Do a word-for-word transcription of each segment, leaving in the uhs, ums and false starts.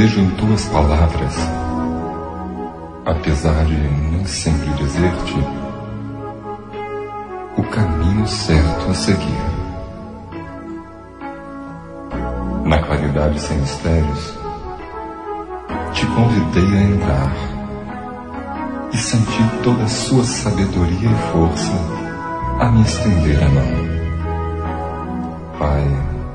vejo em tuas palavras, apesar de nem sempre dizer-te, o caminho certo a seguir. Na claridade sem mistérios, te convidei a entrar e senti toda a sua sabedoria e força a me estender a mão. Pai,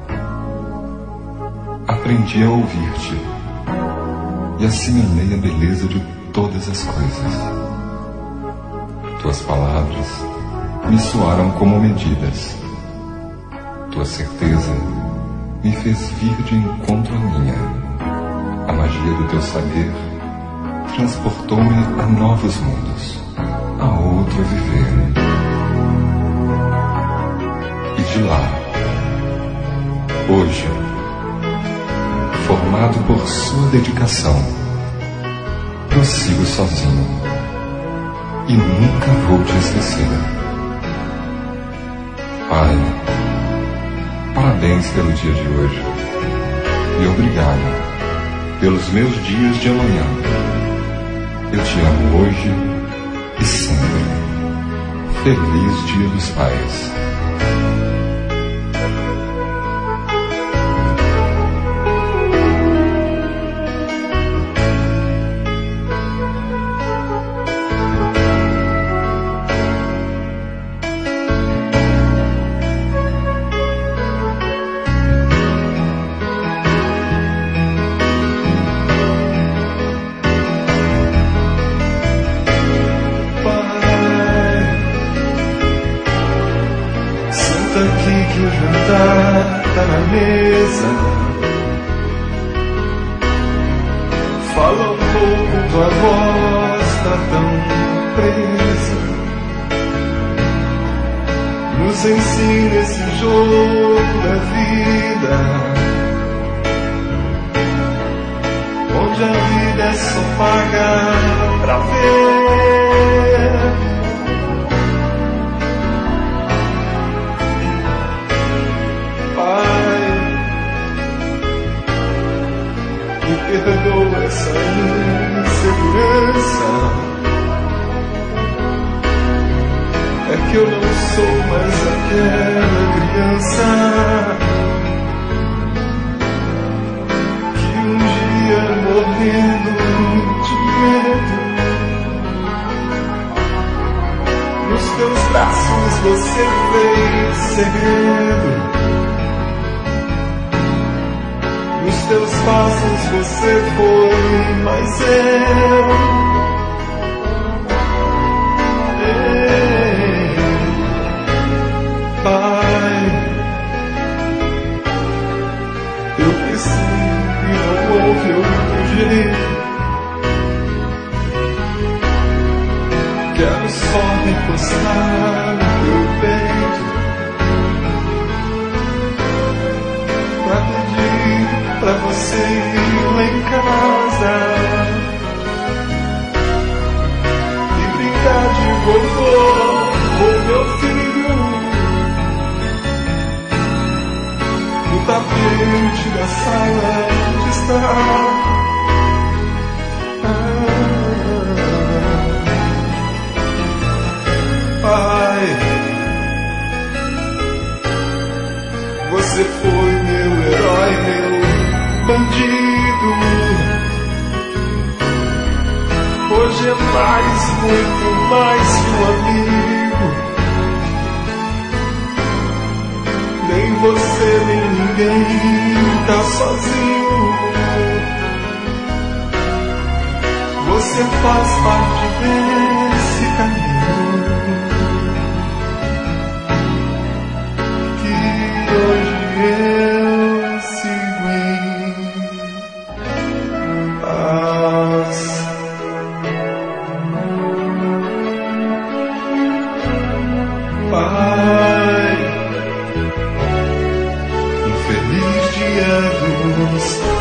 aprendi a ouvir-te e assimilei a beleza de todas as coisas. Tuas palavras me soaram como medidas. Tua certeza me fez vir de encontro à minha. A magia do teu saber transportou-me a novos mundos, a outro viver. E de lá, hoje, formado por sua dedicação, prossigo sozinho e nunca vou te esquecer. Pai, parabéns pelo dia de hoje e obrigado pelos meus dias de amanhã. Eu te amo hoje e sempre. Feliz Dia dos Pais. Pai, um feliz dia dos